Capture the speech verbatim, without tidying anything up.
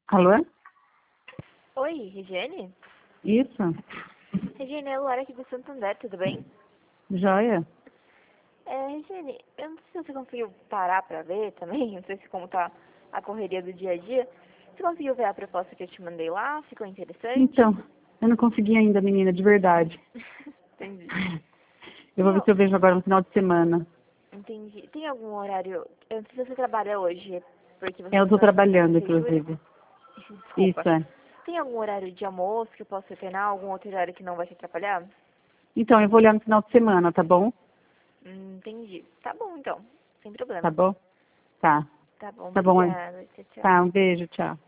Alô? Oi, Regiane? Isso? Regiane, é a Luara aqui do Santander, tudo bem? Joia? É, Regiane, eu não sei se você conseguiu parar pra ver também, não sei se como tá a correria do dia a dia. Você conseguiu ver a proposta que eu te mandei lá? Ficou interessante? Então, eu não consegui ainda, menina, de verdade. Entendi. Eu vou Tem, ver al- se eu vejo agora no final de semana. entendi. Tem algum horário... Eu não sei se você trabalha hoje, porque você É, eu está tô falando da trabalhando, prefeitura. inclusive. Desculpa. Isso, é. Tem algum horário de almoço que eu possa alternar? Algum outro horário que não vai te atrapalhar? Então, eu vou olhar no final de semana, tá bom? Hum, entendi. Tá bom, então. Sem Tá problema. bom? Tá. Tá bom, Tá bom, é. obrigada. Tchau, tchau. Tá, um beijo, tchau.